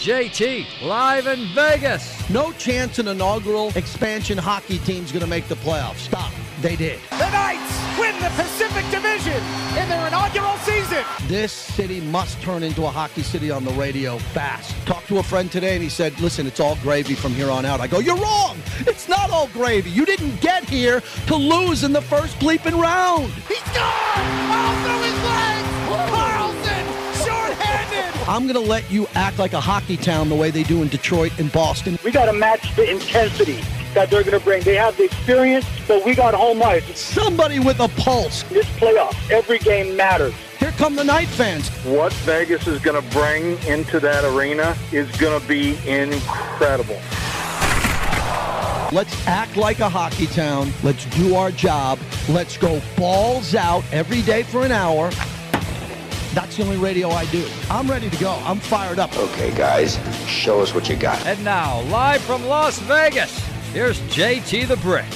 JT, live in Vegas. No chance an inaugural expansion hockey team's going to make the playoffs. Stop. They did. The Knights win the Pacific Division in their inaugural season. This city must turn into a hockey city on the radio fast. Talked to a friend today and he said, listen, it's all gravy from here on out. I go, you're wrong. It's not all gravy. You didn't get here to lose in the first bleeping round. He scored! All through his legs! Carlson, short-handed! I'm going to let you act like a hockey town the way they do in Detroit and Boston. We got to match the intensity that they're going to bring. They have the experience, but we got home ice. Somebody with a pulse. This playoff, every game matters. Here come the Knight fans. What Vegas is going to bring into that arena is going to be incredible. Let's act like a hockey town. Let's do our job. Let's go balls out every day for an hour. That's the only radio I do. I'm ready to go. I'm fired up. Okay, guys, show us what you got. And now, live from Las Vegas, here's JT the Brick.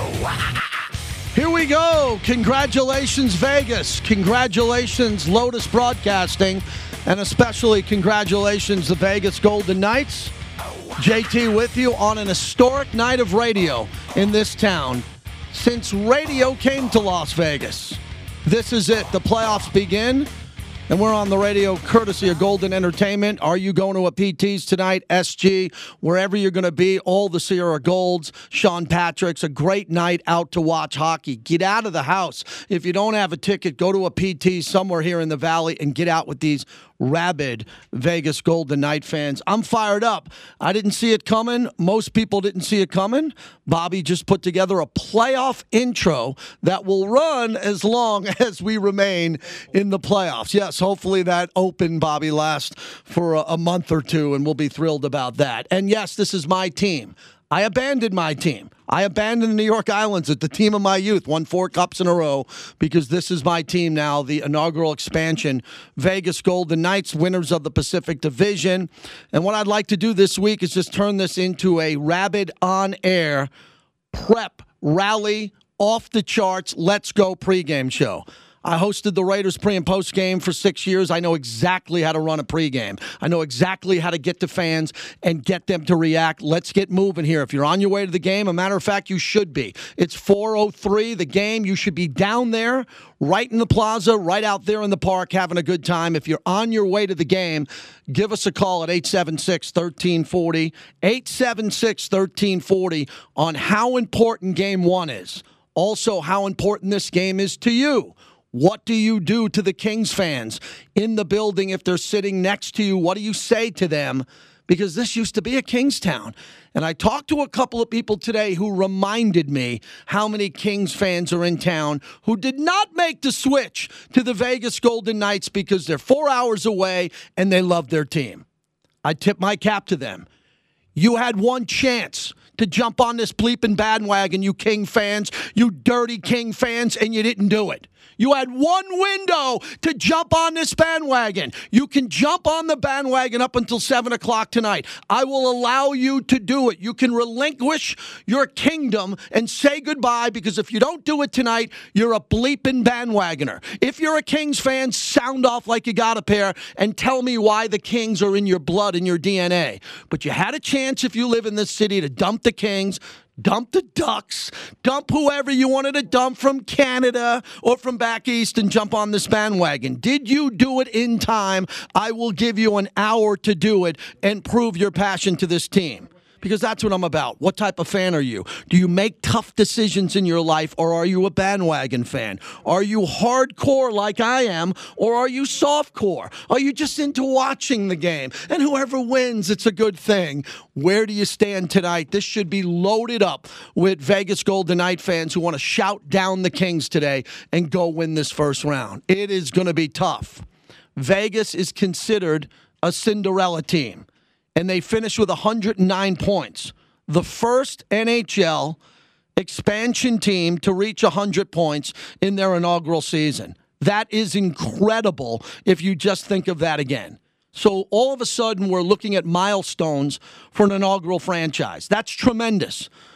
Here we go. Congratulations, Vegas. Congratulations, Lotus Broadcasting. And especially congratulations, the Vegas Golden Knights. JT with you on an historic night of radio in this town since radio came to Las Vegas. This is it. The playoffs begin. And we're on the radio courtesy of Golden Entertainment. Are you going to a PT's tonight? SG, wherever you're going to be, all the Sierra Golds, Sean Patrick's, a great night out to watch hockey. Get out of the house. If you don't have a ticket, go to a PT somewhere here in the Valley and get out with these rabid Vegas Golden Knight fans. I'm fired up. I didn't see it coming. Most people didn't see it coming. Bobby just put together a playoff intro that will run as long as we remain in the playoffs. Yes, hopefully that open, Bobby, lasts for a month or two, and we'll be thrilled about that. And yes, this is my team. I abandoned my team. I abandoned the New York Islanders at the team of my youth, won 4 cups in a row, because this is my team now, the inaugural expansion, Vegas Golden Knights, winners of the Pacific Division. And what I'd like to do this week is just turn this into a rabid on-air prep, rally, off-the-charts, let's go pregame show. I hosted the Raiders pre- and post-game for 6 years. I know exactly how to run a pregame. I know exactly how to get to fans and get them to react. Let's get moving here. If you're on your way to the game, a matter of fact, you should be. It's 4:03, the game. You should be down there, right in the plaza, right out there in the park, having a good time. If you're on your way to the game, give us a call at 876-1340, 876-1340 on how important Game 1 is. Also, how important this game is to you. What do you do to the Kings fans in the building if they're sitting next to you? What do you say to them? Because this used to be a Kings town. And I talked to a couple of people today who reminded me how many Kings fans are in town who did not make the switch to the Vegas Golden Knights because they're 4 hours away and they love their team. I tip my cap to them. You had one chance to jump on this bleeping bandwagon, you King fans, you dirty King fans, and you didn't do it. You had one window to jump on this bandwagon. You can jump on the bandwagon up until 7 o'clock tonight. I will allow you to do it. You can relinquish your kingdom and say goodbye, because if you don't do it tonight, you're a bleeping bandwagoner. If you're a Kings fan, sound off like you got a pair and tell me why the Kings are in your blood and your DNA. But you had a chance, if you live in this city, to dump the Kings, dump the Ducks, dump whoever you wanted to dump from Canada or from back east and jump on this bandwagon. Did you do it in time? I will give you an hour to do it and prove your passion to this team. Because that's what I'm about. What type of fan are you? Do you make tough decisions in your life, or are you a bandwagon fan? Are you hardcore like I am, or are you softcore? Are you just into watching the game? And whoever wins, it's a good thing. Where do you stand tonight? This should be loaded up with Vegas Golden Knight fans who want to shout down the Kings today and go win this first round. It is going to be tough. Vegas is considered a Cinderella team, and they finished with 109 points. The first NHL expansion team to reach 100 points in their inaugural season. That is incredible if you just think of that again. So all of a sudden, we're looking at milestones for an inaugural franchise. That's tremendous.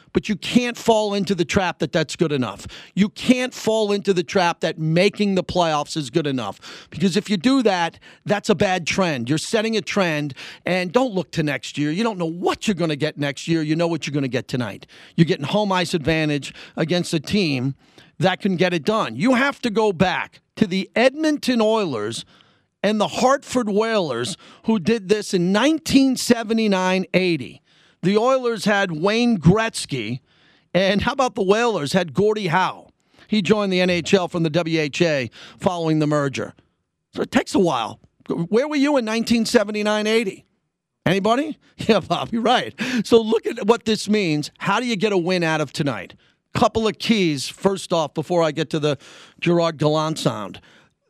But you can't fall into the trap that that's good enough. You can't fall into the trap that making the playoffs is good enough. Because if you do that, that's a bad trend. You're setting a trend, and don't look to next year. You don't know what you're going to get next year. You know what you're going to get tonight. You're getting home ice advantage against a team that can get it done. You have to go back to the Edmonton Oilers and the Hartford Whalers who did this in 1979-80. The Oilers had Wayne Gretzky, and how about the Whalers had Gordie Howe? He joined the NHL from the WHA following the merger. So it takes a while. Where were you in 1979-80? Anybody? Yeah, Bob, you're right. So look at what this means. How do you get a win out of tonight? Couple of keys, first off, before I get to the Gerard Gallant sound.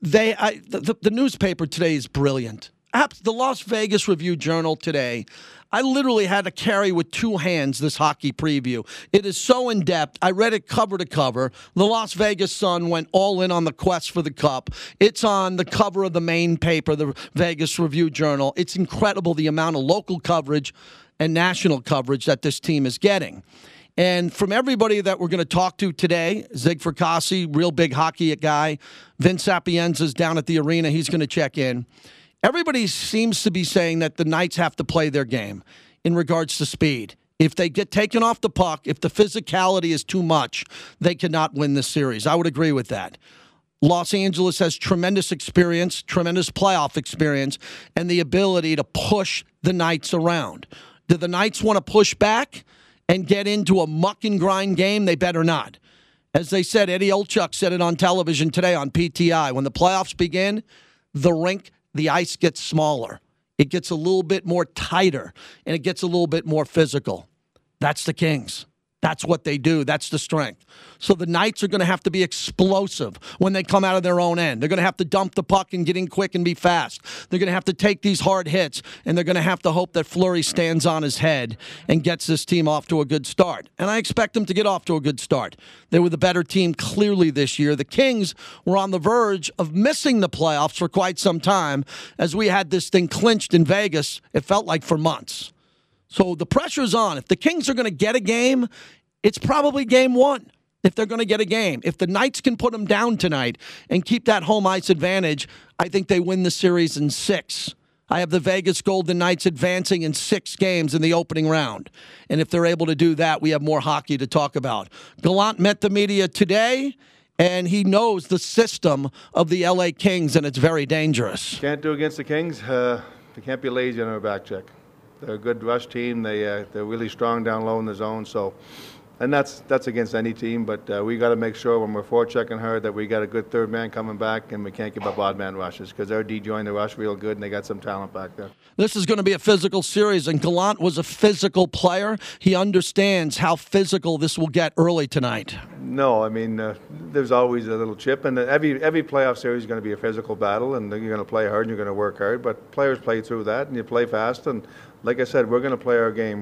The newspaper today is brilliant. The Las Vegas Review-Journal today, I literally had to carry with two hands this hockey preview. It is so in-depth. I read it cover to cover. The Las Vegas Sun went all in on the quest for the cup. It's on the cover of the main paper, the Vegas Review-Journal. It's incredible the amount of local coverage and national coverage that this team is getting. And from everybody that we're going to talk to today, Zig Fracassi, real big hockey guy. Vince Sapienza's down at the arena. He's going to check in. Everybody seems to be saying that the Knights have to play their game in regards to speed. If they get taken off the puck, if the physicality is too much, they cannot win this series. I would agree with that. Los Angeles has tremendous experience, tremendous playoff experience, and the ability to push the Knights around. Do the Knights want to push back and get into a muck and grind game? They better not. As they said, Eddie Olchuk said it on television today on PTI. When the playoffs begin, the ice gets smaller. It gets a little bit more tighter, and it gets a little bit more physical. That's the Kings. That's what they do. That's the strength. So the Knights are going to have to be explosive when they come out of their own end. They're going to have to dump the puck and get in quick and be fast. They're going to have to take these hard hits, and they're going to have to hope that Fleury stands on his head and gets this team off to a good start. And I expect them to get off to a good start. They were the better team clearly this year. The Kings were on the verge of missing the playoffs for quite some time as we had this thing clinched in Vegas, it felt like for months. So the pressure's on. If the Kings are going to get a game, it's probably game one. If they're going to get a game. If the Knights can put them down tonight and keep that home ice advantage, I think they win the series in 6. I have the Vegas Golden Knights advancing in 6 games in the opening round. And if they're able to do that, we have more hockey to talk about. Gallant met the media today, and he knows the system of the LA Kings, and it's very dangerous. Can't do against the Kings. They can't be lazy on our back check. They're a good rush team. They're really strong down low in the zone. So, and that's against any team. But we got to make sure when we're forechecking hard that we got a good third man coming back, and we can't give up odd man rushes because they're de-joining the rush real good, and they got some talent back there. This is going to be a physical series, and Gallant was a physical player. He understands how physical this will get early tonight. No, I mean there's always a little chip, and every playoff series is going to be a physical battle, and you're going to play hard and you're going to work hard. But players play through that, and you play fast. And like I said, we're going to play our game.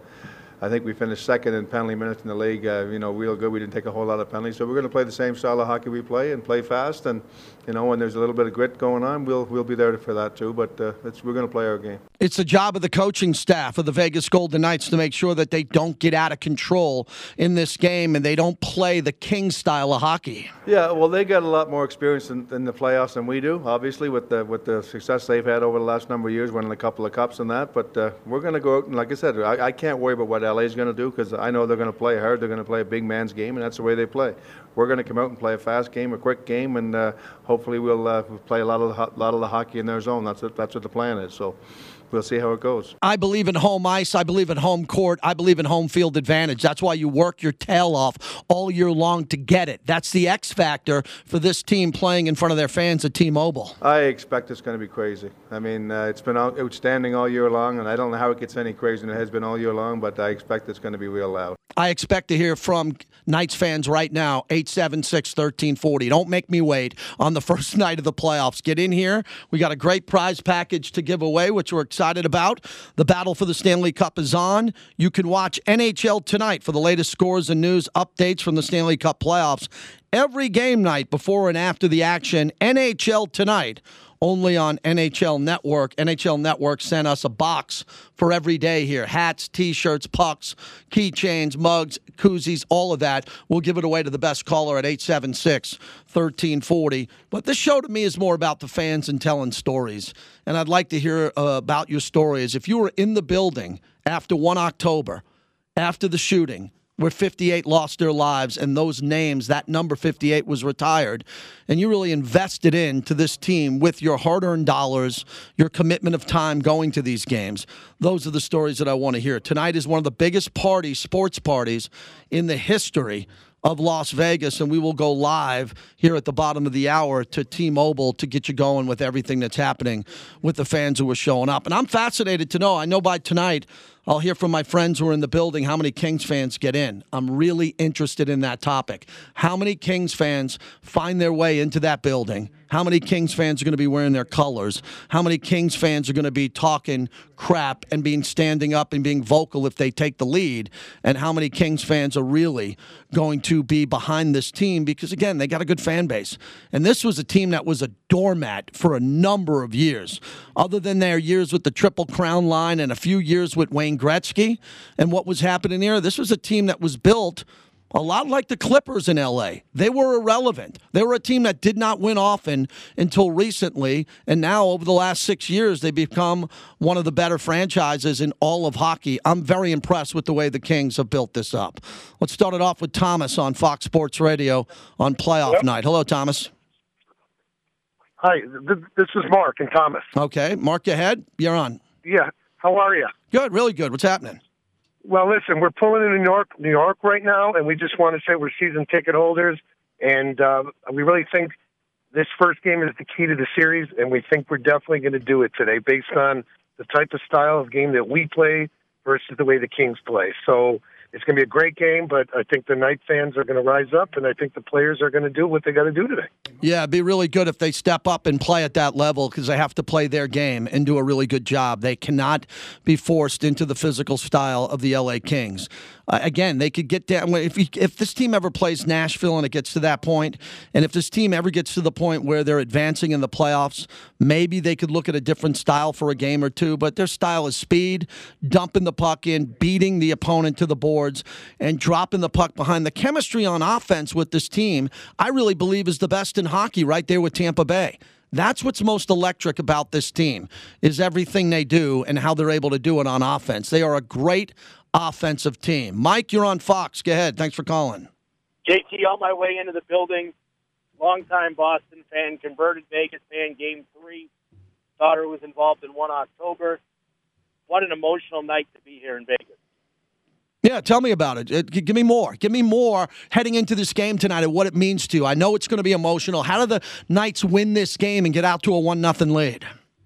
I think we finished second in penalty minutes in the league. Real good. We didn't take a whole lot of penalties, so we're going to play the same style of hockey we play and play fast. And when there's a little bit of grit going on, we'll be there for that too. But we're going to play our game. It's the job of the coaching staff of the Vegas Golden Knights to make sure that they don't get out of control in this game and they don't play the King style of hockey. Yeah, well, they got a lot more experience in the playoffs than we do, obviously, with the success they've had over the last number of years, winning a couple of cups and that. But we're going to go out, and like I said, I can't worry about what LA is going to do because I know they're going to play hard. They're going to play a big man's game, and that's the way they play. We're going to come out and play a fast game, a quick game, and hopefully we'll play a lot of the hockey in their zone. That's what the plan is. So we'll see how it goes. I believe in home ice. I believe in home court. I believe in home field advantage. That's why you work your tail off all year long to get it. That's the X factor for this team playing in front of their fans at T-Mobile. I expect it's going to be crazy. I mean, it's been outstanding all year long, and I don't know how it gets any crazier than it has been all year long, but I expect it's going to be real loud. I expect to hear from Knights fans right now, 876-1340. Don't make me wait on the first night of the playoffs. Get in here. We got a great prize package to give away, which we're excited about. The battle for the Stanley Cup is on. You can watch NHL Tonight for the latest scores and news updates from the Stanley Cup playoffs. Every game night before and after the action, NHL Tonight only on NHL Network. NHL Network sent us a box for every day here. Hats, T-shirts, pucks, keychains, mugs, koozies, all of that. We'll give it away to the best caller at 876-1340. But this show to me is more about the fans and telling stories. And I'd like to hear about your stories. If you were in the building after 1 October, after the shooting, where 58 lost their lives, and those names, that number 58 was retired, and you really invested into this team with your hard-earned dollars, your commitment of time going to these games. Those are the stories that I want to hear. Tonight is one of the biggest parties, sports parties, in the history of Las Vegas, and we will go live here at the bottom of the hour to T-Mobile to get you going with everything that's happening with the fans who are showing up. And I'm fascinated to know, I know by tonight I'll hear from my friends who are in the building how many Kings fans get in. I'm really interested in that topic. How many Kings fans find their way into that building? How many Kings fans are going to be wearing their colors? How many Kings fans are going to be talking crap and standing up and being vocal if they take the lead? And how many Kings fans are really going to be behind this team? Because, again, they got a good fan base. And this was a team that was a doormat for a number of years. Other than their years with the Triple Crown line and a few years with Wayne Gretzky and what was happening there, this was a team that was built a lot like the Clippers in L.A. They were irrelevant. They were a team that did not win often until recently, and now over the last 6 years, they become one of the better franchises in all of hockey. I'm very impressed with the way the Kings have built this up. Let's start it off with Thomas on Fox Sports Radio on playoff night. Hello, Thomas. Hi, this is Mark and Thomas. Okay, Mark, go ahead. You're on. Yeah, how are you? Good, really good. What's happening? Well, listen, we're pulling in New York right now, and we just want to say we're season ticket holders, and we really think this first game is the key to the series, and we think we're definitely going to do it today based on the type of style of game that we play versus the way the Kings play. So it's going to be a great game, but I think the Knight fans are going to rise up, and I think the players are going to do what they got to do today. Yeah, it'd be really good if they step up and play at that level because they have to play their game and do a really good job. They cannot be forced into the physical style of the L.A. Kings. Again, they could get down. If this team ever plays Nashville and it gets to that point, and if this team ever gets to the point where they're advancing in the playoffs, maybe they could look at a different style for a game or two. But their style is speed, dumping the puck in, beating the opponent to the boards, and dropping the puck behind. The chemistry on offense with this team, I really believe, is the best in hockey right there with Tampa Bay. That's what's most electric about this team, is everything they do and how they're able to do it on offense. They are a great offensive team. Mike, you're on Fox. Go ahead. Thanks for calling. JT, on my way into the building, longtime Boston fan, converted Vegas fan, Game 3. Daughter was involved in 1 October. What an emotional night to be here in Vegas. Yeah, tell me about it. Give me more. Give me more heading into this game tonight and what it means to you. I know it's going to be emotional. How do the Knights win this game and get out to a 1-0 lead?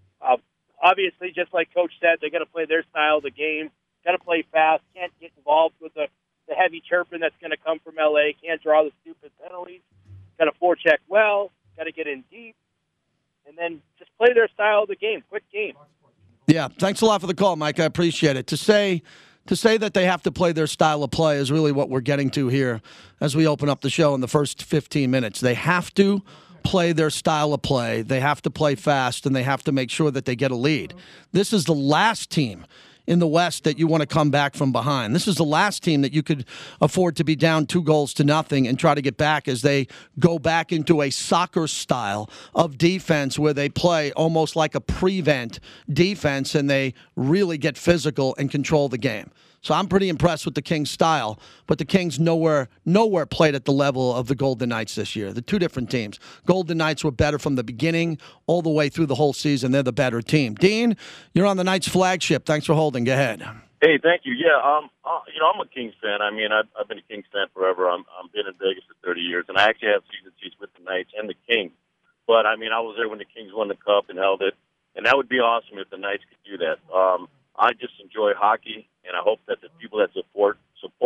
Obviously, just like Coach said, they got to play their style of the game. Got to play fast. Can't get involved with the heavy chirping that's going to come from L.A. Can't draw the stupid penalties. Got to forecheck well. Got to get in deep. And then just play their style of the game. Quick game. Yeah, thanks a lot for the call, Mike. I appreciate it. To say that they have to play their style of play is really what we're getting to here as we open up the show in the first 15 minutes. They have to play their style of play. They have to play fast, and they have to make sure that they get a lead. This is the last team in the West that you want to come back from behind. This is the last team that you could afford to be down 2-0 and try to get back as they go back into a soccer style of defense where they play almost like a prevent defense and they really get physical and control the game. So I'm pretty impressed with the Kings' style, but the Kings nowhere played at the level of the Golden Knights this year. The two different teams. Golden Knights were better from the beginning all the way through the whole season. They're the better team. Dean, you're on the Knights flagship. Thanks for holding. Go ahead. Hey, thank you. Yeah, I'm a Kings fan. I mean, I've been a Kings fan forever. I've been in Vegas for 30 years, and I actually have season seats with the Knights and the Kings. But I mean, I was there when the Kings won the Cup and held it, and that would be awesome if the Knights could do that. I just enjoy hockey, and I hope that the people that support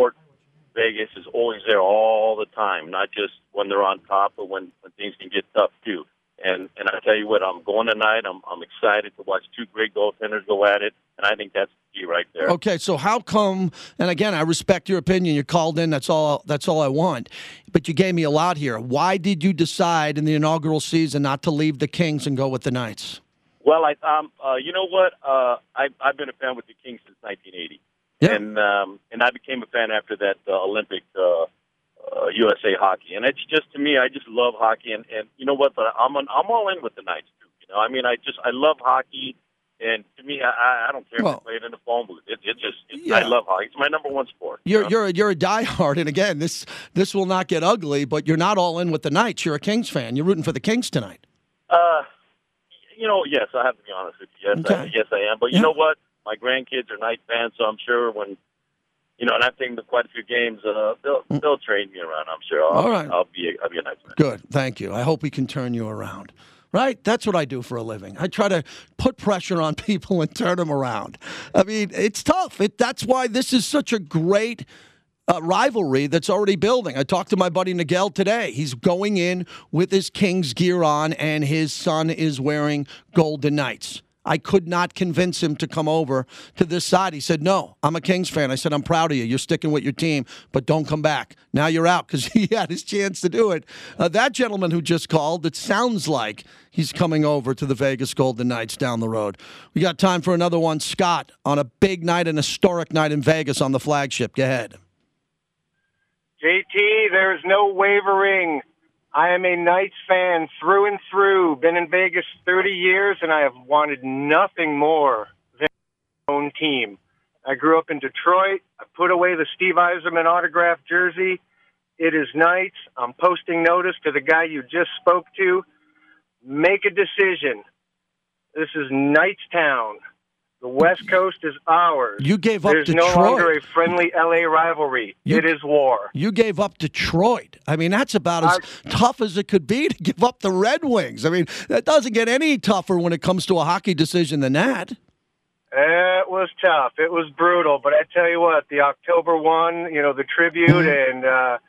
Vegas is always there all the time, not just when they're on top, but when things can get tough too. And I tell you what, I'm going tonight. I'm excited to watch two great goaltenders go at it. And I think that's the key right there. Okay, so how come, and again, I respect your opinion. You called in. That's all I want. But you gave me a lot here. Why did you decide in the inaugural season not to leave the Kings and go with the Knights? Well, you know what? I've been a fan with the Kings since 1980. Yeah. And I became a fan after that Olympic USA hockey. And it's just, to me, I just love hockey. And you know what? I'm all in with the Knights, too. You know, I mean, I love hockey. And to me, I don't care if they play it in the phone booth. I love hockey. It's my number one sport. You're a diehard, and again, this will not get ugly. But you're not all in with the Knights. You're a Kings fan. You're rooting for the Kings tonight. You know, yes, I have to be honest with you. Yes, Okay. yes, I am. But you know what? My grandkids are Knights fans, so I'm sure when, and I've taken to quite a few games, they'll trade me around. I'm sure. All right. I'll be a Knights fan. Good. Thank you. I hope we can turn you around. Right? That's what I do for a living. I try to put pressure on people and turn them around. I mean, it's tough. That's why this is such a great rivalry that's already building. I talked to my buddy Nigel today. He's going in with his Kings gear on, and his son is wearing Golden Knights. I could not convince him to come over to this side. He said, no, I'm a Kings fan. I said, I'm proud of you. You're sticking with your team, but don't come back. Now you're out, because he had his chance to do it. That gentleman who just called, it sounds like he's coming over to the Vegas Golden Knights down the road. We got time for another one. Scott, on a big night, an historic night in Vegas on the flagship. Go ahead. JT, there's no wavering. I am a Knights fan through and through. Been in Vegas 30 years, and I have wanted nothing more than my own team. I grew up in Detroit. I put away the Steve Yzerman autographed jersey. It is Knights. I'm posting notice to the guy you just spoke to. Make a decision. This is Knights Town. The West Coast is ours. You gave up There's Detroit. no longer a friendly L.A. rivalry. It is war. You gave up Detroit. I mean, that's about as tough as it could be to give up the Red Wings. I mean, that doesn't get any tougher when it comes to a hockey decision than that. It was tough. It was brutal. But I tell you what, the October 1, the tribute, and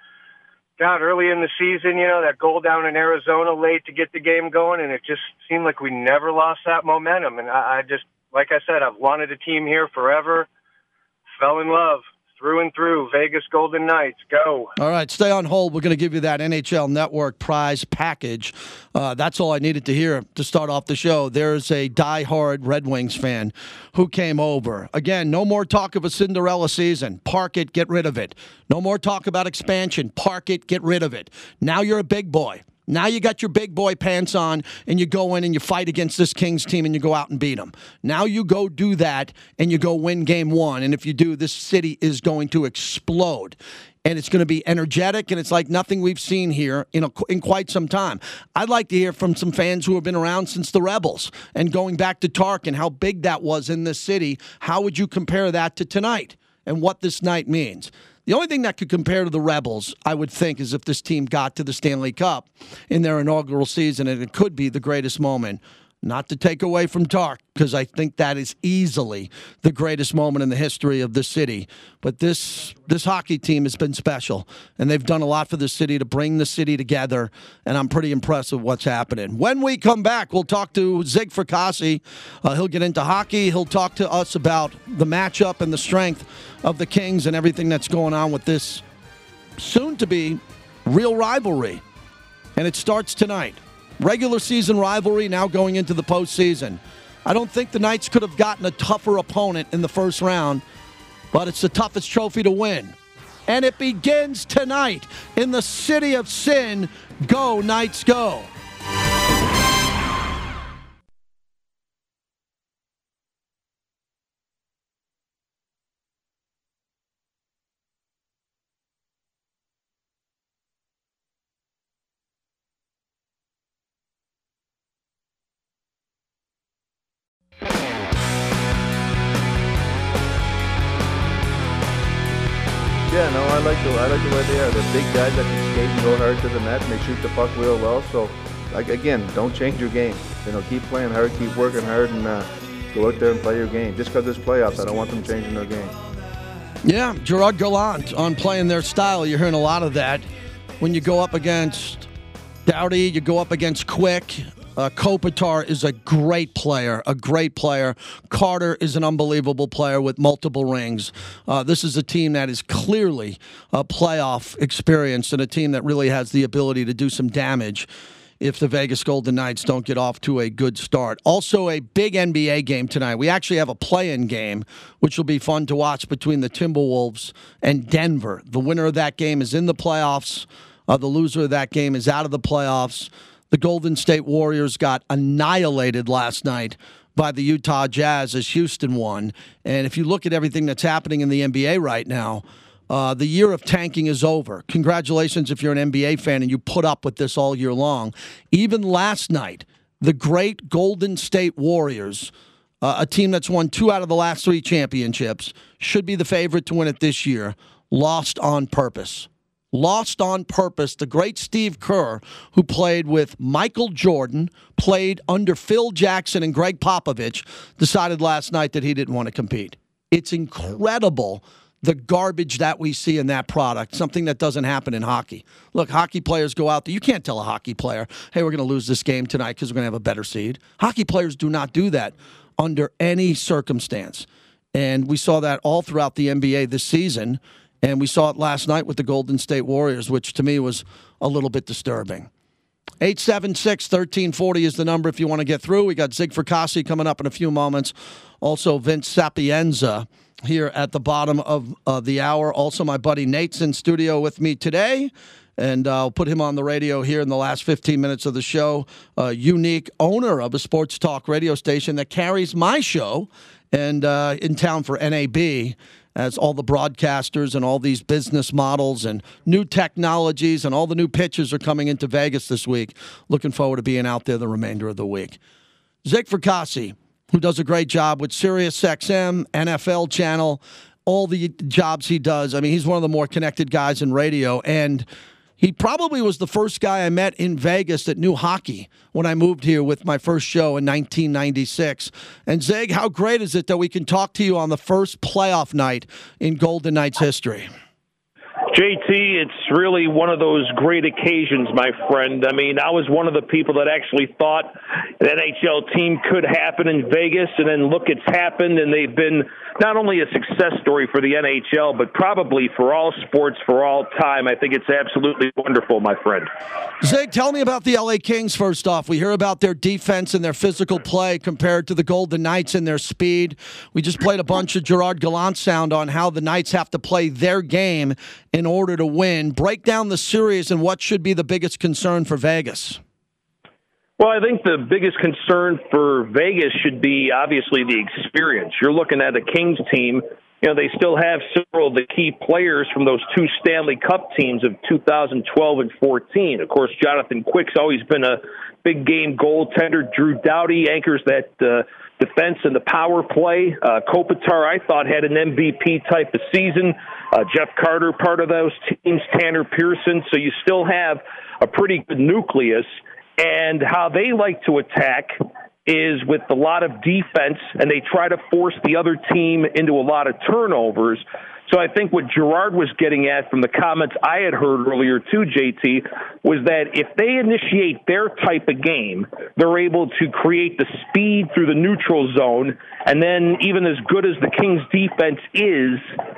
God, early in the season, that goal down in Arizona late to get the game going, and it just seemed like we never lost that momentum. And I just, like I said, I've wanted a team here forever. Fell in love through and through. Vegas Golden Knights, go. All right, stay on hold. We're going to give you that NHL Network prize package. That's all I needed to hear to start off the show. There's a diehard Red Wings fan who came over. Again, no more talk of a Cinderella season. Park it, get rid of it. No more talk about expansion. Park it, get rid of it. Now you're a big boy. Now you got your big boy pants on, and you go in and you fight against this Kings team, and you go out and beat them. Now you go do that, and you go win game one. And if you do, this city is going to explode. And it's going to be energetic, and it's like nothing we've seen here in quite some time. I'd like to hear from some fans who have been around since the Rebels, and going back to Tark and how big that was in this city. How would you compare that to tonight and what this night means? The only thing that could compare to the Rebels, I would think, is if this team got to the Stanley Cup in their inaugural season, and it could be the greatest moment. Not to take away from Tark, because I think that is easily the greatest moment in the history of this city. But this hockey team has been special, and they've done a lot for the city to bring the city together, and I'm pretty impressed with what's happening. When we come back, we'll talk to Zig Fracassi. He'll get into hockey. He'll talk to us about the matchup and the strength of the Kings and everything that's going on with this soon-to-be real rivalry. And it starts tonight. Regular season rivalry now going into the postseason. I don't think the Knights could have gotten a tougher opponent in the first round, but it's the toughest trophy to win. And it begins tonight in the city of sin. Go, Knights, go. Yeah, no, I like the way they are. They're big guys that can skate and go hard to the net, and they shoot the puck real well. So, again, don't change your game. Keep playing hard, keep working hard, and go out there and play your game. Just because it's playoffs, I don't want them changing their game. Yeah, Gerard Gallant on playing their style. You're hearing a lot of that when you go up against Doughty, you go up against Quick. Kopitar is a great player, Carter is an unbelievable player with multiple rings. This is a team that is clearly a playoff experience and a team that really has the ability to do some damage if the Vegas Golden Knights don't get off to a good start. Also, a big NBA game tonight. We actually have a play-in game, which will be fun to watch between the Timberwolves and Denver. The winner of that game is in the playoffs. The loser of that game is out of the playoffs. The Golden State Warriors got annihilated last night by the Utah Jazz as Houston won. And if you look at everything that's happening in the NBA right now, the year of tanking is over. Congratulations if you're an NBA fan and you put up with this all year long. Even last night, the great Golden State Warriors, a team that's won 2 out of the last 3 championships, should be the favorite to win it this year, lost on purpose. Lost on purpose. The great Steve Kerr, who played with Michael Jordan, played under Phil Jackson and Greg Popovich, decided last night that he didn't want to compete. It's incredible the garbage that we see in that product, something that doesn't happen in hockey. Look, hockey players go out there. You can't tell a hockey player, hey, we're going to lose this game tonight because we're going to have a better seed. Hockey players do not do that under any circumstance. And we saw that all throughout the NBA this season, and we saw it last night with the Golden State Warriors, which to me was a little bit disturbing. 876-1340 is the number if you want to get through. We got Zig Fracassi coming up in a few moments. Also, Vince Sapienza here at the bottom of the hour. Also, my buddy Nate's in studio with me today, and I'll put him on the radio here in the last 15 minutes of the show. Unique owner of a sports talk radio station that carries my show and in town for NAB, as all the broadcasters and all these business models and new technologies and all the new pitches are coming into Vegas this week. Looking forward to being out there the remainder of the week. Zig Fracassi, who does a great job with SiriusXM, NFL channel, all the jobs he does. I mean, he's one of the more connected guys in radio, and he probably was the first guy I met in Vegas that knew hockey when I moved here with my first show in 1996. And Zig, how great is it that we can talk to you on the first playoff night in Golden Knights history? JT, it's really one of those great occasions, my friend. I mean, I was one of the people that actually thought an NHL team could happen in Vegas, and then look, it's happened, and they've been not only a success story for the NHL, but probably for all sports for all time. I think it's absolutely wonderful, my friend. Zig, tell me about the LA Kings first off. We hear about their defense and their physical play compared to the Golden Knights and their speed. We just played a bunch of Gerard Gallant sound on how the Knights have to play their game in order to win. Break down the series and what should be the biggest concern for Vegas. Well, I think the biggest concern for Vegas should be obviously the experience. You're looking at a Kings team. You know, they still have several of the key players from those 2 Stanley Cup teams of 2012 and 14. Of course, Jonathan Quick's always been a big game goaltender. Drew Doughty anchors that defense and the power play. Kopitar, I thought, had an MVP type of season. Jeff Carter, part of those teams. Tanner Pearson. So you still have a pretty good nucleus. And how they like to attack is with a lot of defense, and they try to force the other team into a lot of turnovers. So I think what Gerard was getting at from the comments I had heard earlier too, JT, was that if they initiate their type of game, they're able to create the speed through the neutral zone, and then even as good as the Kings' defense is,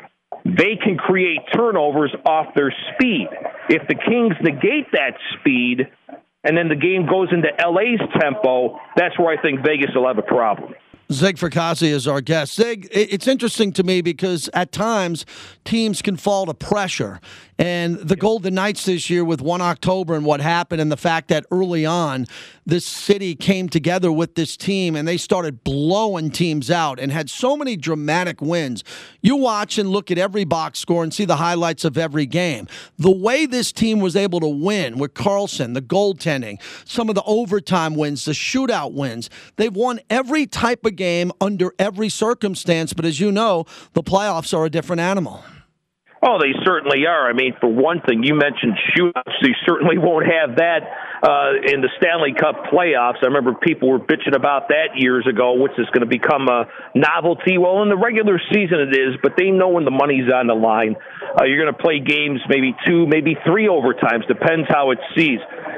they can create turnovers off their speed. If the Kings negate that speed, and then the game goes into LA's tempo, that's where I think Vegas will have a problem. Zig Fracassi is our guest. Zig, it's interesting to me because at times teams can fall to pressure. And the Golden Knights this year with 1 October and what happened and the fact that early on this city came together with this team and they started blowing teams out and had so many dramatic wins. You watch and look at every box score and see the highlights of every game. The way this team was able to win with Karlsson, the goaltending, some of the overtime wins, the shootout wins, they've won every type of game under every circumstance. But as you know, the playoffs are a different animal. Oh, they certainly are. I mean, for one thing, you mentioned shootouts. You certainly won't have that in the Stanley Cup playoffs. I remember people were bitching about that years ago, which is going to become a novelty. Well, in the regular season it is, but they know when the money's on the line. You're going to play games maybe 2, maybe 3 overtimes, depends how it sees.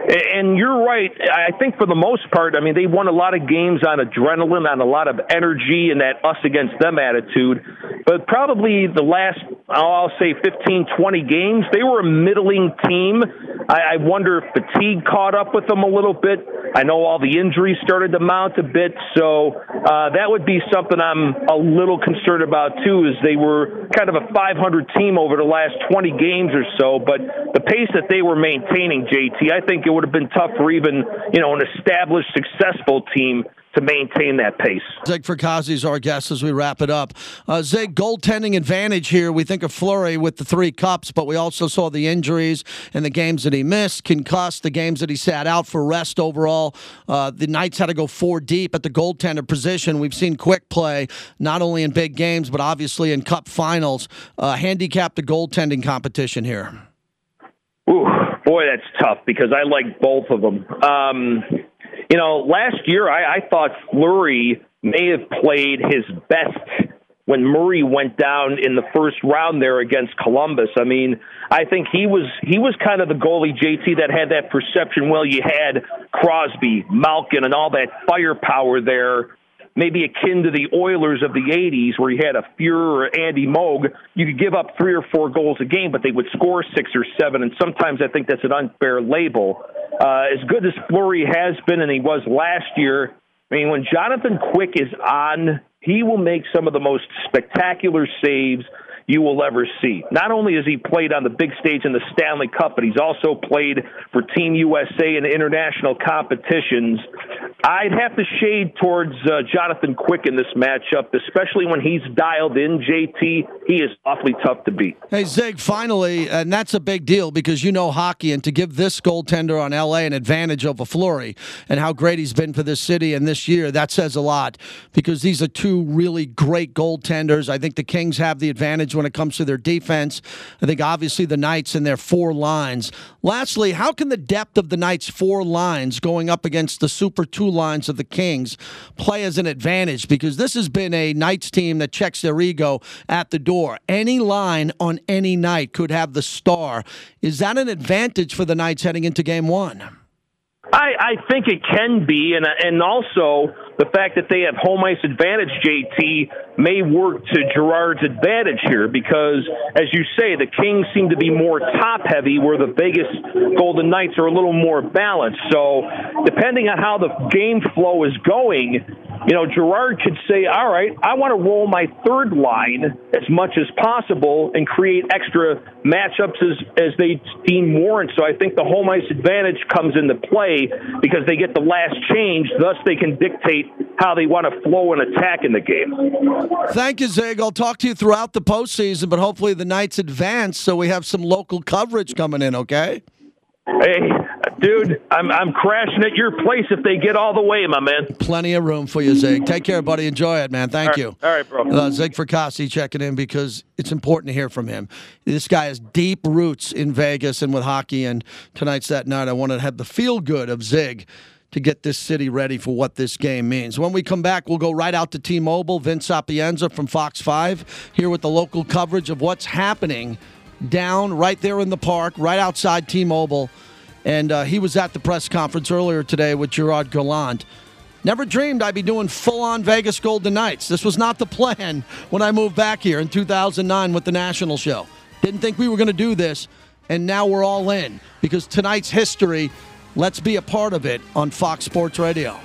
And you're right. I think for the most part, I mean, they won a lot of games on adrenaline, on a lot of energy, and that us against them attitude. But probably the last, I'll say 15, 20 games, they were a middling team. I wonder if fatigue caught up with them a little bit. I know all the injuries started to mount a bit, so that would be something I'm a little concerned about, too, is they were kind of a 500 team over the last 20 games or so. But the pace that they were maintaining, JT, I think it would have been tough for even, an established, successful team to maintain that pace. Zig Fracassi is our guest as we wrap it up. Zig, goaltending advantage here. We think of Fleury with the 3 cups, but we also saw the injuries and the games that he missed, concussed, the games that he sat out for rest overall. The Knights had to go 4 deep at the goaltender position. We've seen Quick play, not only in big games, but obviously in cup finals. Handicap the goaltending competition here. Ooh, boy, that's tough because I like both of them. Last year I thought Fleury may have played his best when Murray went down in the first round there against Columbus. I mean, I think he was kind of the goalie, JT, that had that perception. Well, you had Crosby, Malkin, and all that firepower there, maybe akin to the Oilers of the 80s where you had a Fuhrer or Andy Moog. You could give up 3 or 4 goals a game, but they would score 6 or 7, and sometimes I think that's an unfair label. As good as Fleury has been, and he was last year, I mean, when Jonathan Quick is on, he will make some of the most spectacular saves you will ever see. Not only has he played on the big stage in the Stanley Cup, but he's also played for Team USA in international competitions. I'd have to shade towards Jonathan Quick in this matchup, especially when he's dialed in, JT. He is awfully tough to beat. Hey, Zig, finally, and that's a big deal because you know hockey, and to give this goaltender on L.A. an advantage over Fleury and how great he's been for this city and this year, that says a lot because these are 2 really great goaltenders. I think the Kings have the advantage when it comes to their defense. I think obviously the Knights and their 4 lines. Lastly, how can the depth of the Knights' 4 lines going up against the Super 2 lines of the Kings play as an advantage? Because this has been a Knights team that checks their ego at the door. Any line on any night could have the star. Is that an advantage for the Knights heading into Game 1? I think it can be, and also the fact that they have home ice advantage, JT, may work to Girard's advantage here because, as you say, the Kings seem to be more top-heavy where the Vegas Golden Knights are a little more balanced. So depending on how the game flow is going, Girard could say, all right, I want to roll my 3rd line as much as possible and create extra matchups as they deem warrant. So I think the home ice advantage comes into play because they get the last change, thus they can dictate how they want to flow and attack in the game. Thank you, Zig. I'll talk to you throughout the postseason, but hopefully the Knights advance so we have some local coverage coming in, okay? Hey, dude, I'm crashing at your place if they get all the way, my man. Plenty of room for you, Zig. Take care, buddy. Enjoy it, man. Thank you. All right, bro. Zig Fracassi checking in because it's important to hear from him. This guy has deep roots in Vegas and with hockey, and tonight's that night. I want to have the feel-good of Zig to get this city ready for what this game means. When we come back, we'll go right out to T-Mobile. Vince Sapienza from Fox 5 here with the local coverage of what's happening down right there in the park, right outside T-Mobile. And he was at the press conference earlier today with Gerard Gallant. Never dreamed I'd be doing full-on Vegas Golden Knights. This was not the plan when I moved back here in 2009 with the National Show. Didn't think we were going to do this, and now we're all in because tonight's history, let's be a part of it on Fox Sports Radio.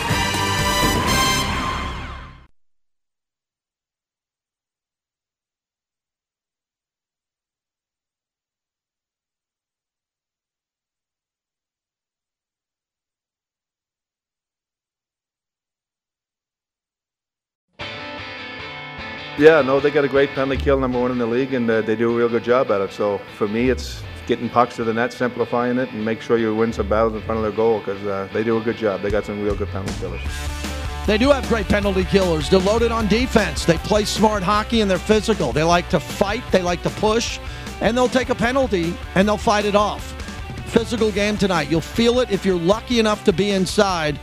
Yeah, no, they got a great penalty kill, number 1 in the league, and they do a real good job at it. So for me, it's getting pucks to the net, simplifying it, and make sure you win some battles in front of their goal because they do a good job. They got some real good penalty killers. They do have great penalty killers. They're loaded on defense. They play smart hockey and they're physical. They like to fight. They like to push. And they'll take a penalty and they'll fight it off. Physical game tonight. You'll feel it if you're lucky enough to be inside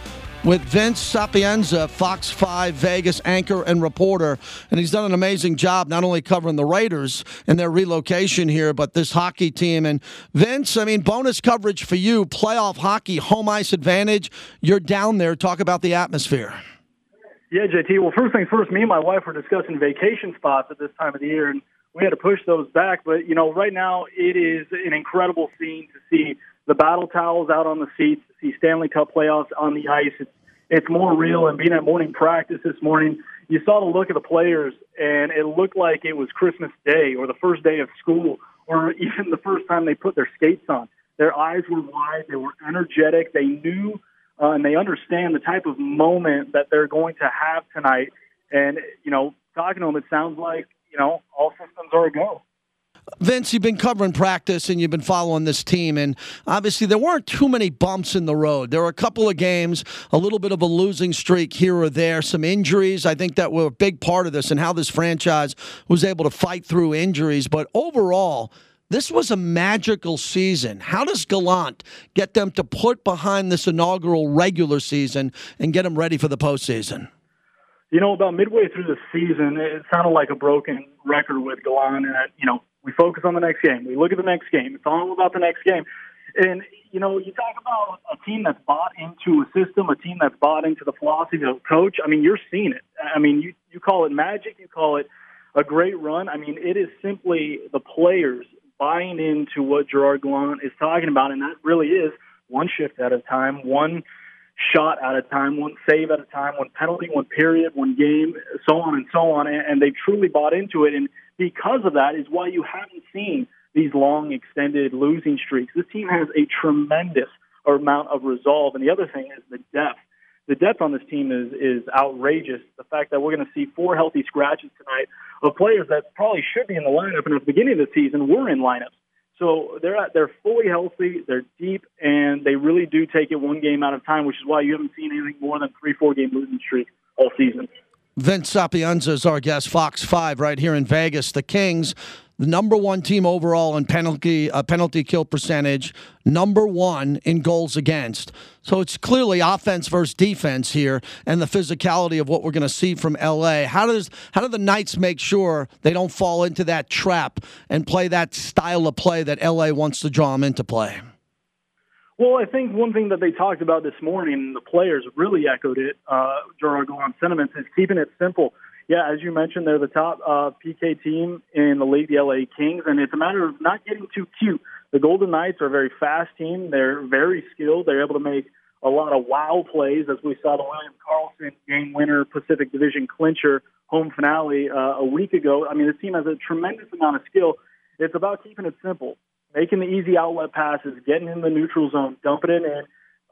with Vince Sapienza, Fox 5 Vegas anchor and reporter. And he's done an amazing job not only covering the Raiders and their relocation here, but this hockey team. And Vince, I mean, bonus coverage for you, playoff hockey, home ice advantage. You're down there. Talk about the atmosphere. Yeah, JT. Well, first things first, me and my wife were discussing vacation spots at this time of the year, and we had to push those back. But, you know, right now it is an incredible scene to see the battle towels out on the seats, to see Stanley Cup playoffs on the ice. It's more real. And being at morning practice this morning, you saw the look of the players, and it looked like it was Christmas Day or the first day of school or even the first time they put their skates on. Their eyes were wide. They were energetic. They knew and they understand the type of moment that they're going to have tonight. And, you know, talking to them, it sounds like, you know, all systems are a go. Vince, you've been covering practice and you've been following this team, and obviously there weren't too many bumps in the road. There were a couple of games, a little bit of a losing streak here or there, some injuries. I think that were a big part of this and how this franchise was able to fight through injuries. But overall, this was a magical season. How does Gallant get them to put behind this inaugural regular season and get them ready for the postseason? You know, about midway through the season, it sounded like a broken record with Gallant. And, you know, we focus on the next game. We look at the next game. It's all about the next game. And, you know, you talk about a team that's bought into a system, a team that's bought into the philosophy of the coach. I mean, you're seeing it. I mean, you call it magic. You call it a great run. I mean, it is simply the players buying into what Gerard Gallant is talking about, and that really is one shift at a time, one shot at a time, one save at a time, one penalty, one period, one game, so on and so on, and they've truly bought into it, and because of that is why you haven't seen these long, extended losing streaks. This team has a tremendous amount of resolve, and the other thing is the depth. The depth on this team is outrageous. The fact that we're going to see 4 healthy scratches tonight of players that probably should be in the lineup, and at the beginning of the season were in lineups. So they're fully healthy, they're deep, and they really do take it one game at a time, which is why you haven't seen anything more than 3-4 game losing streak all season. Vince Sapienza is our guest, Fox 5 right here in Vegas. The Kings, the number 1 team overall in penalty kill percentage, number 1 in goals against. So it's clearly offense versus defense here and the physicality of what we're going to see from L.A. How do the Knights make sure they don't fall into that trap and play that style of play that L.A. wants to draw them into play? Well, I think one thing that they talked about this morning, the players really echoed it, Gerard Gallant's sentiments, is keeping it simple. Yeah, as you mentioned, they're the top PK team in the league, the LA Kings, and it's a matter of not getting too cute. The Golden Knights are a very fast team. They're very skilled. They're able to make a lot of wow plays, as we saw the William Karlsson game winner Pacific Division clincher home finale a week ago. I mean, this team has a tremendous amount of skill. It's about keeping it simple, making the easy outlet passes, getting in the neutral zone, dumping it in,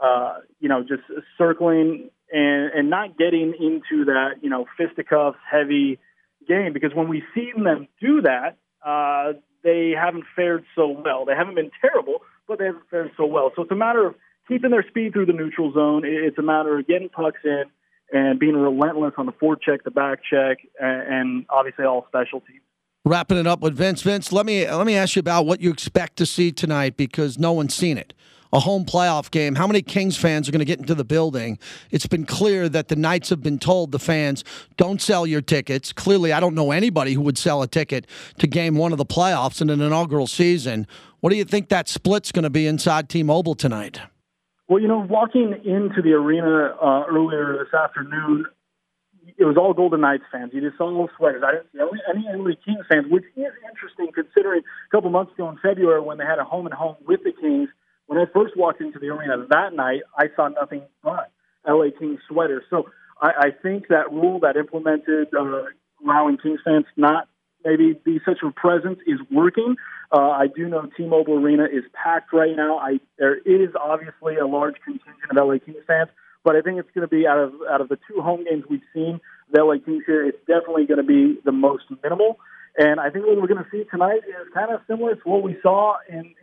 you know, just circling and not getting into that, you know, fisticuffs heavy game, because when we've seen them do that, they haven't fared so well. They haven't been terrible, but they haven't fared so well. So it's a matter of keeping their speed through the neutral zone. It's a matter of getting pucks in and being relentless on the forecheck, the back check, and obviously all special teams. Wrapping it up with Vince. Vince, let me ask you about what you expect to see tonight, because no one's seen it. A home playoff game. How many Kings fans are going to get into the building? It's been clear that the Knights have been told, the fans, don't sell your tickets. Clearly, I don't know anybody who would sell a ticket to game 1 of the playoffs in an inaugural season. What do you think that split's going to be inside T-Mobile tonight? Well, you know, walking into the arena earlier this afternoon, it was all Golden Knights fans. You just saw little sweaters. I didn't see any LA Kings fans, which is interesting considering a couple months ago in February when they had a home-and-home with the Kings. When I first walked into the arena that night, I saw nothing but LA Kings sweaters. So I think that rule that implemented allowing Kings fans not maybe be such a presence is working. I do know T-Mobile Arena is packed right now. There is obviously a large contingent of LA Kings fans, but I think it's going to be out of the 2 home games we've seen, the LA Kings here, it's definitely going to be the most minimal. And I think what we're going to see tonight is kind of similar to what we saw in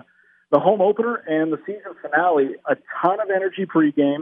the home opener and the season finale. A ton of energy pregame.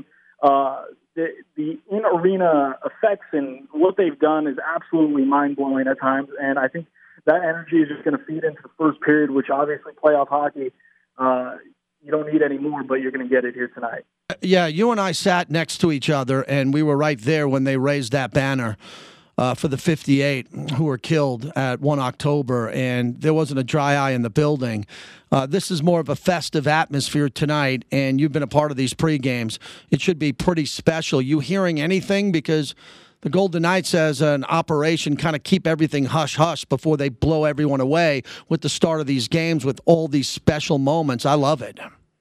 The in-arena effects and what they've done is absolutely mind-blowing at times, and I think that energy is just going to feed into the first period, which obviously playoff hockey, you don't need any more, but you're going to get it here tonight. Yeah, you and I sat next to each other, and we were right there when they raised that banner for the 58 who were killed at 1 October, and there wasn't a dry eye in the building. This is more of a festive atmosphere tonight, and you've been a part of these pre-games. It should be pretty special. You hearing anything? Because the Golden Knights, as an operation, kind of keep everything hush-hush before they blow everyone away with the start of these games with all these special moments. I love it.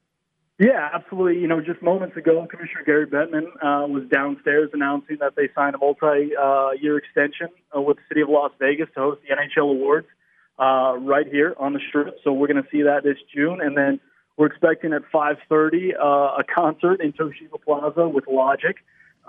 Yeah, absolutely. You know, just moments ago, Commissioner Gary Bettman was downstairs announcing that they signed a multi-year extension with the city of Las Vegas to host the NHL Awards right here on the Strip. So we're going to see that this June. And then we're expecting at 5:30 a concert in Toshiba Plaza with Logic.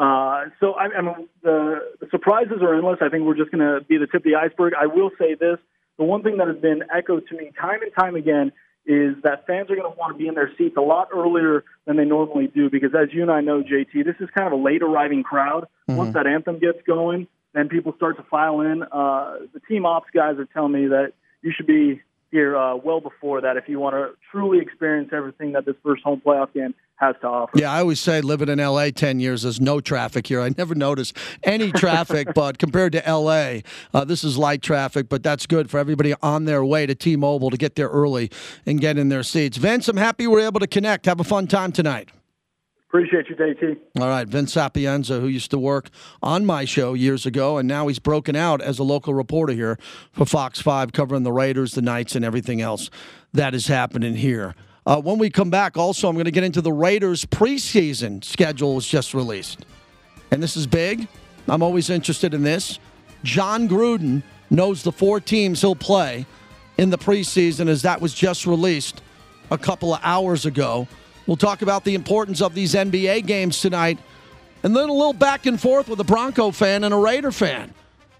So, I mean, the surprises are endless. I think we're just going to be the tip of the iceberg. I will say this. The one thing that has been echoed to me time and time again is that fans are going to want to be in their seats a lot earlier than they normally do because, as you and I know, JT, this is kind of a late-arriving crowd. Mm-hmm. Once that anthem gets going, then people start to file in. The team ops guys are telling me that you should be here well before that if you want to truly experience everything that this first home playoff game has to offer. Yeah, I always say living in L.A. 10 years, there's no traffic here. I never notice any traffic, but compared to L.A., this is light traffic, but that's good for everybody on their way to T-Mobile to get there early and get in their seats. Vince, I'm happy we're able to connect. Have a fun time tonight. Appreciate you, JT. All right, Vince Sapienza, who used to work on my show years ago, and now he's broken out as a local reporter here for Fox 5, covering the Raiders, the Knights, and everything else that is happening here. When we come back, also, I'm going to get into the Raiders' preseason schedule was just released. And this is big. I'm always interested in this. John Gruden knows the 4 teams he'll play in the preseason as that was just released a couple of hours ago. We'll talk about the importance of these NBA games tonight, and then a little back and forth with a Bronco fan and a Raider fan.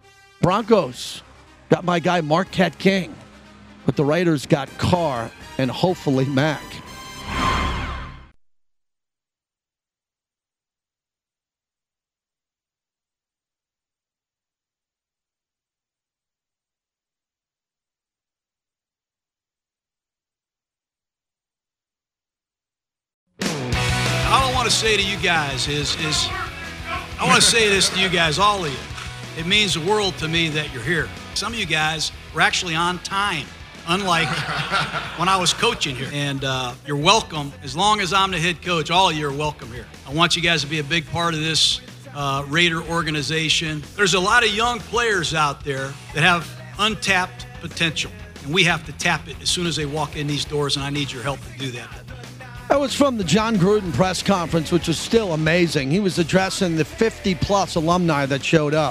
Broncos got my guy Marquette King, but the Raiders got Carr and hopefully Mack. All I want to say to you guys is I want to say this to you guys, all of you. It means the world to me that you're here. Some of you guys were actually on time, unlike when I was coaching here. And you're welcome. As long as I'm the head coach, all of you are welcome here. I want you guys to be a big part of this Raider organization. There's a lot of young players out there that have untapped potential, and we have to tap it as soon as they walk in these doors, and I need your help to do that. That was from the John Gruden press conference, which was still amazing. He was addressing the 50-plus alumni that showed up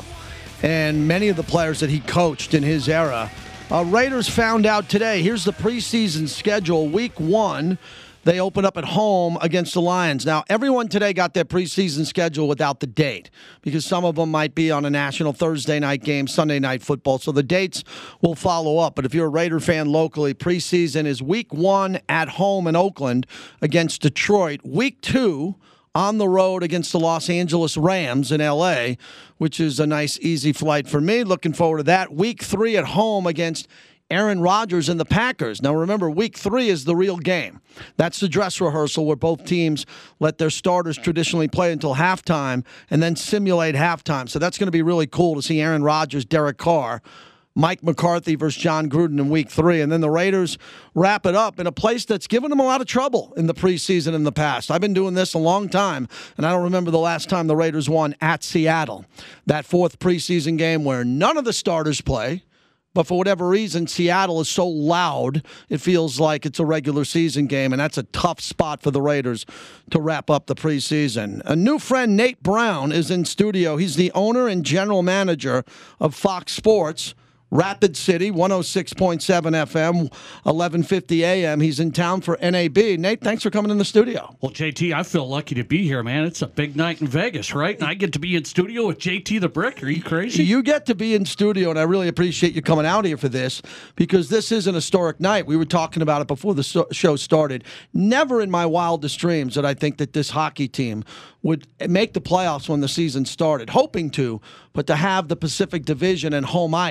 and many of the players that he coached in his era. Raiders found out today. Here's the preseason schedule. Week 1, they open up at home against the Lions. Now, everyone today got their preseason schedule without the date because some of them might be on a national Thursday night game, Sunday night football. So the dates will follow up. But if you're a Raider fan locally, preseason is Week 1 at home in Oakland against Detroit. Week 2 on the road against the Los Angeles Rams in L.A., which is a nice, easy flight for me. Looking forward to that. Week 3 at home against Aaron Rodgers and the Packers. Now, remember, Week 3 is the real game. That's the dress rehearsal where both teams let their starters traditionally play until halftime and then simulate halftime. So that's going to be really cool to see Aaron Rodgers, Derek Carr, Mike McCarthy versus John Gruden in Week 3. And then the Raiders wrap it up in a place that's given them a lot of trouble in the preseason in the past. I've been doing this a long time, and I don't remember the last time the Raiders won at Seattle. That 4th preseason game where none of the starters play, but for whatever reason, Seattle is so loud, it feels like it's a regular season game, and that's a tough spot for the Raiders to wrap up the preseason. A new friend, Nate Brown, is in studio. He's the owner and general manager of Fox Sports, Rapid City, 106.7 FM, 1150 AM. He's in town for NAB. Nate, thanks for coming in the studio. Well, JT, I feel lucky to be here, man. It's a big night in Vegas, right? And I get to be in studio with JT the Brick. Are you crazy? You get to be in studio, and I really appreciate you coming out here for this because this is an historic night. We were talking about it before the show started. Never in my wildest dreams did I think that this hockey team would make the playoffs when the season started, hoping to, but to have the Pacific Division and home ice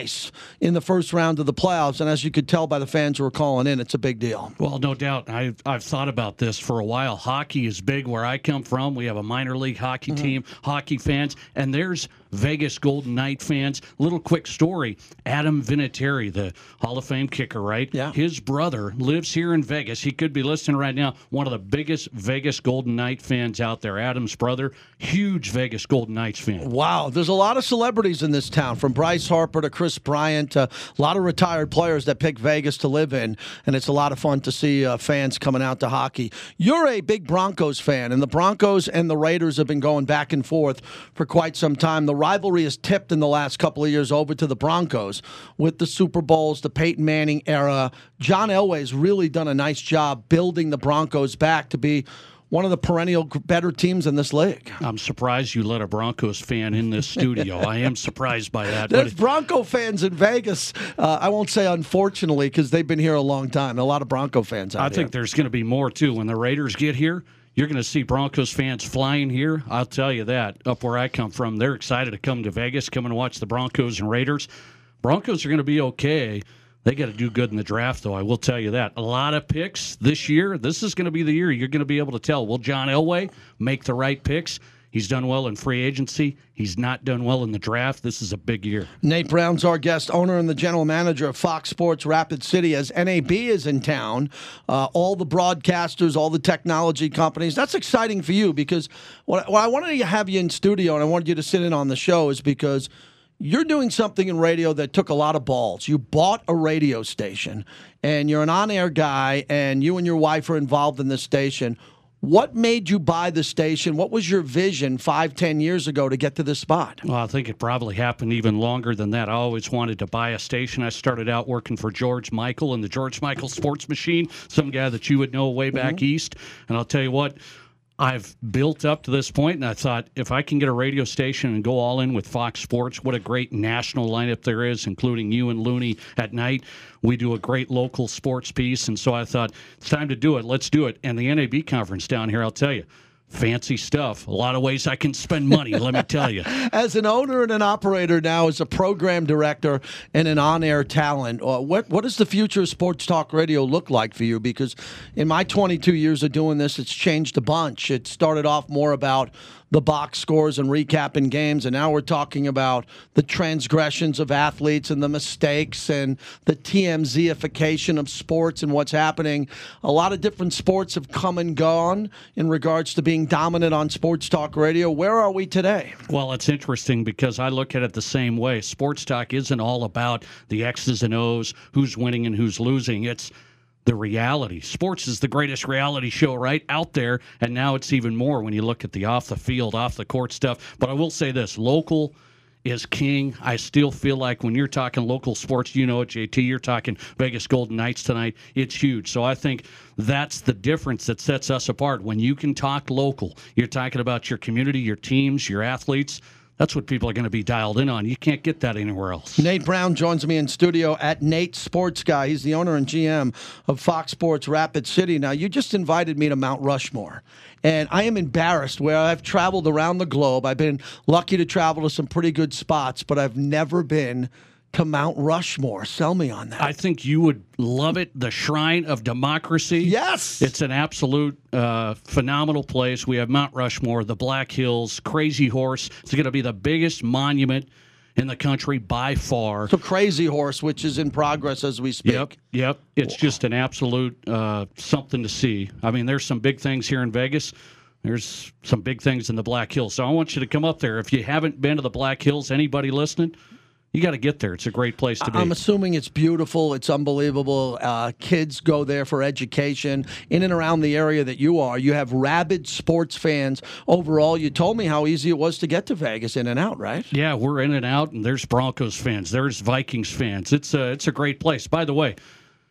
in the first round of the playoffs. And as you could tell by the fans who were calling in, it's a big deal. Well, no doubt. I've thought about this for a while. Hockey is big where I come from. We have a minor league hockey team, hockey fans, and there's Vegas Golden Knight fans. Little quick story. Adam Vinatieri, the Hall of Fame kicker, right? Yeah. His brother lives here in Vegas. He could be listening right now. One of the biggest Vegas Golden Knight fans out there. Adam's brother, huge Vegas Golden Knights fan. Wow. There's a lot of celebrities in this town, from Bryce Harper to Chris Bryant, a lot of retired players that pick Vegas to live in, and it's a lot of fun to see fans coming out to hockey. You're a big Broncos fan, and the Broncos and the Raiders have been going back and forth for quite some time. The rivalry has tipped in the last couple of years over to the Broncos with the Super Bowls, the Peyton Manning era. John Elway's really done a nice job building the Broncos back to be one of the perennial better teams in this league. I'm surprised you let a Broncos fan in this studio. I am surprised by that. There's Bronco fans in Vegas. I won't say unfortunately because they've been here a long time. A lot of Bronco fans out here. I think there's going to be more, too. When the Raiders get here, you're going to see Broncos fans flying here. I'll tell you that. Up where I come from, they're excited to come to Vegas, come and watch the Broncos and Raiders. Broncos are going to be okay. They got to do good in the draft, though. I will tell you that. A lot of picks this year. This is going to be the year you're going to be able to tell. Will John Elway make the right picks? He's done well in free agency. He's not done well in the draft. This is a big year. Nate Brown's our guest, owner and the general manager of Fox Sports Rapid City. As NAB is in town, all the broadcasters, all the technology companies. That's exciting for you because what I wanted to have you in studio and I wanted you to sit in on the show is because you're doing something in radio that took a lot of balls. You bought a radio station, and you're an on-air guy, and you and your wife are involved in this station. What made you buy the station? What was your vision 5-10 years ago to get to this spot? Well, I think it probably happened even longer than that. I always wanted to buy a station. I started out working for George Michael and the George Michael Sports Machine, some guy that you would know way back east. And I'll tell you what, I've built up to this point, and I thought if I can get a radio station and go all in with Fox Sports, what a great national lineup there is, including you and Looney at night. We do a great local sports piece, and so I thought it's time to do it. Let's do it. And the NAB conference down here, I'll tell you, fancy stuff. A lot of ways I can spend money, let me tell you. As an owner and an operator now, as a program director and an on-air talent, what does the future of sports talk radio look like for you? Because in my 22 years of doing this, it's changed a bunch. It started off more about the box scores and recapping games, and now we're talking about the transgressions of athletes and the mistakes and the TMZ-ification of sports and what's happening. A lot of different sports have come and gone in regards to being dominant on sports talk radio. Where are we today? Well, it's interesting because I look at it the same way. Sports talk isn't all about the X's and O's, who's winning and who's losing. It's the reality. Sports is the greatest reality show right out there, and now it's even more when you look at the off-the-field, off-the-court stuff. But I will say this, local is king. I still feel like when you're talking local sports, you know it, JT, you're talking Vegas Golden Knights tonight, it's huge. So I think that's the difference that sets us apart. When you can talk local, you're talking about your community, your teams, your athletes. That's what people are going to be dialed in on. You can't get that anywhere else. Nate Brown joins me in studio at Nate Sports Guy. He's the owner and GM of Fox Sports Rapid City. Now, you just invited me to Mount Rushmore, and I am embarrassed where I've traveled around the globe. I've been lucky to travel to some pretty good spots, but I've never been to Mount Rushmore. Sell me on that. I think you would love it. The Shrine of Democracy. Yes. It's an absolute phenomenal place. We have Mount Rushmore, the Black Hills, Crazy Horse. It's going to be the biggest monument in the country by far. So Crazy Horse, which is in progress as we speak. Yep. It's just an absolute something to see. I mean, there's some big things here in Vegas. There's some big things in the Black Hills. So I want you to come up there. If you haven't been to the Black Hills, anybody listening, you got to get there. It's a great place to be. I'm assuming it's beautiful. It's unbelievable. Kids go there for education. In and around the area that you are, you have rabid sports fans overall. You told me how easy it was to get to Vegas in and out, right? Yeah, we're in and out, and there's Broncos fans. There's Vikings fans. It's a great place. By the way,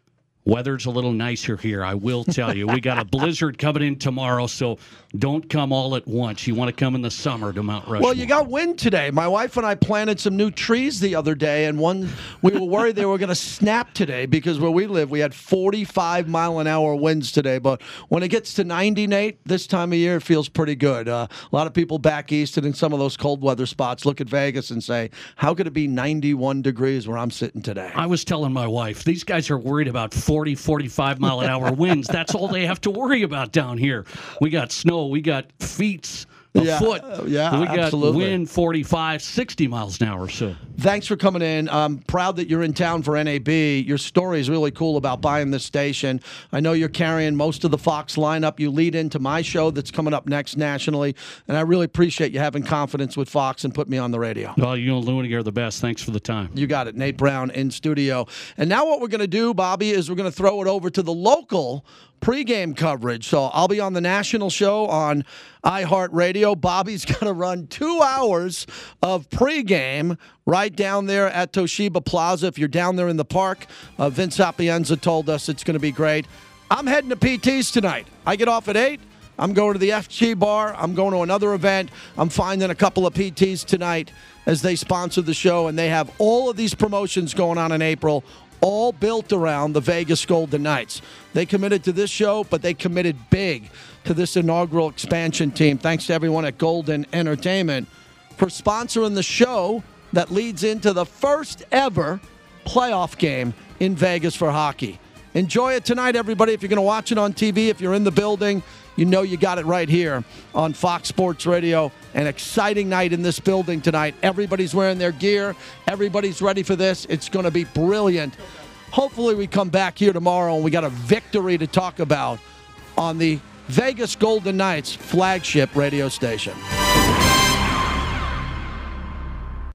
Weather's a little nicer here, I will tell you. We got a blizzard coming in tomorrow, so don't come all at once. You want to come in the summer to Mount Rushmore. Well, you got wind today. My wife and I planted some new trees the other day, and we were worried they were going to snap today because where we live, we had 45-mile-an-hour winds today. But when it gets to 90, Nate, this time of year, it feels pretty good. A lot of people back east and in some of those cold weather spots look at Vegas and say, how could it be 91 degrees where I'm sitting today? I was telling my wife, these guys are worried about 40, 45-mile-an-hour winds. That's all they have to worry about down here. We got snow. We got feet a foot. Yeah, we got absolutely. wind 45, 60 miles an hour. So thanks for coming in. I'm proud that you're in town for NAB. Your story is really cool about buying this station. I know you're carrying most of the Fox lineup. You lead into my show that's coming up next nationally, and I really appreciate you having confidence with Fox and putting me on the radio. Well, you and Looney are the best. Thanks for the time. You got it. Nate Brown in studio. And now what we're going to do, Bobby, is we're going to throw it over to the local pregame coverage. So I'll be on the national show on iHeartRadio. Bobby's going to run 2 hours of pregame right down there at Toshiba Plaza. If you're down there in the park, Vince Sapienza told us it's going to be great. I'm heading to PT's tonight. I get off at 8. I'm going to the FG bar. I'm going to another event. I'm finding a couple of PTs tonight as they sponsor the show, and they have all of these promotions going on in April, all built around the Vegas Golden Knights. They committed to this show, but they committed big to this inaugural expansion team. Thanks to everyone at Golden Entertainment for sponsoring the show that leads into the first ever playoff game in Vegas for hockey. Enjoy it tonight, everybody. If you're going to watch it on TV, if you're in the building, you know you got it right here on Fox Sports Radio. An exciting night in this building tonight. Everybody's wearing their gear. Everybody's ready for this. It's going to be brilliant. Hopefully we come back here tomorrow and we got a victory to talk about on the Vegas Golden Knights flagship radio station.